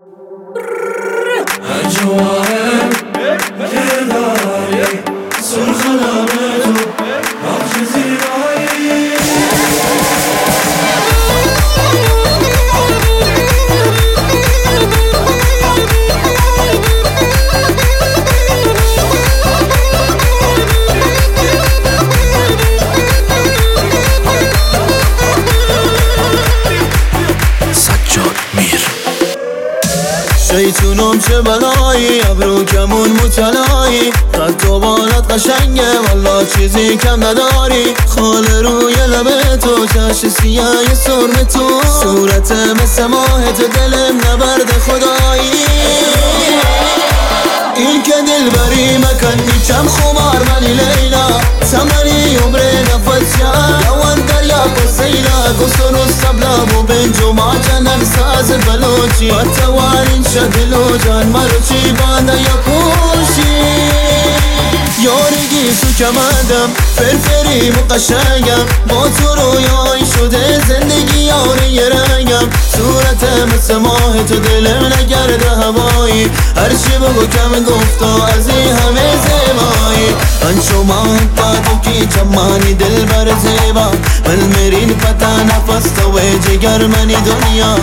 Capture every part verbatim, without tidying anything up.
الجواهر كداري سرخ لامته بخش زيباي شیطونم چه بلایی ابرو کمون متلایی قد تو بالت قشنگه والا چیزی کم نداری خال روی لبه تو چش سیاه سرم تو صورت مثل ماه تو دلم نبرد خدایی این که دل بری مکن میچم خمار منی لیلا سمری عمر نفس یا دوان دریا پسیلا گسر و سبلاب و بنجو ما جنن ساز بلوچی و توارین شدلو جان مرچی بانده یا پوشی یارگی سو کمندم فرفری مقشنگم با تو رویای شده زندگی یاری رنگم صورت مثل ماه تو دلم نگرده هوایی هرچی بگو کم گفتا از این همه زیبایی انشو ماه پاتو کی چمانی دل بر زیبا من میرین پتا نفس تو جگر منی دنیا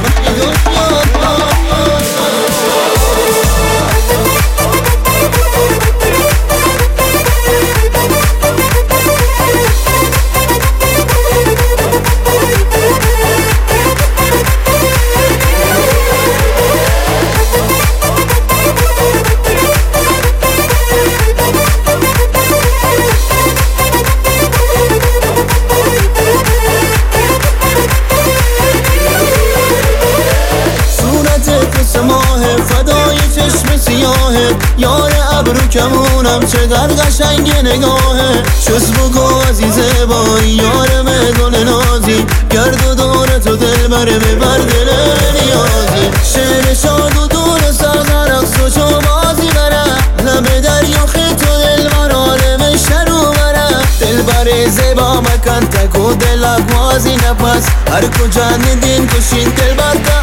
فدای چشم سیاهه یار ابرو کمونم چقدر قشنگ نگاهه شز بگو عزیزه بایی یارم گل نازی گرد و دور تو دل بره ببر دل نیازی شعر شاد و دور سرزن اقص و چو بازی بره لب دریا خیط و دل بر عالم شروع بره دل بره زیبا مکن تک و دل اقوازی نپس هر کجا ندین کشین دل برده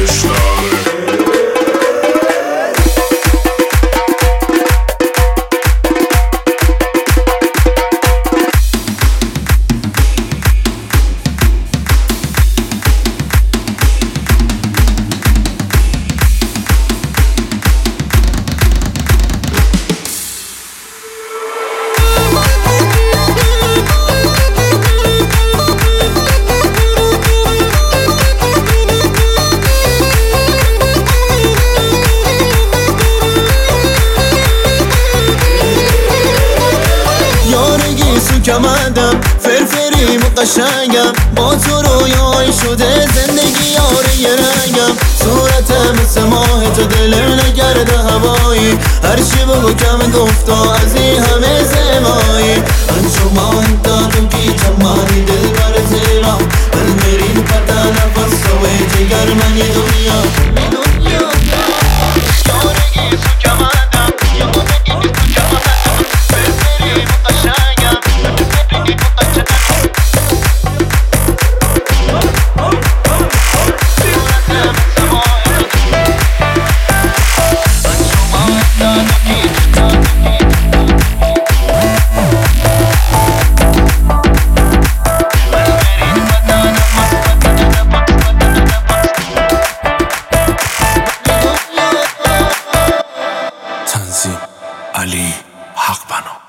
کمندم فرفری مقشنگم با تو رویای شده زندگی یاری رنگم صورت مثل ماه تو دلم نگرده هوایی هرچی بگو کم گفتا از این همه زیبایی انشو ماه دادم کی چمانی دل بر زیبا من میرین پتا نفس تو جگر منی دنیا یارگی سو کمندم یارگی سو کمندم فرفری مقشنگم تنظیم علی حق بنا.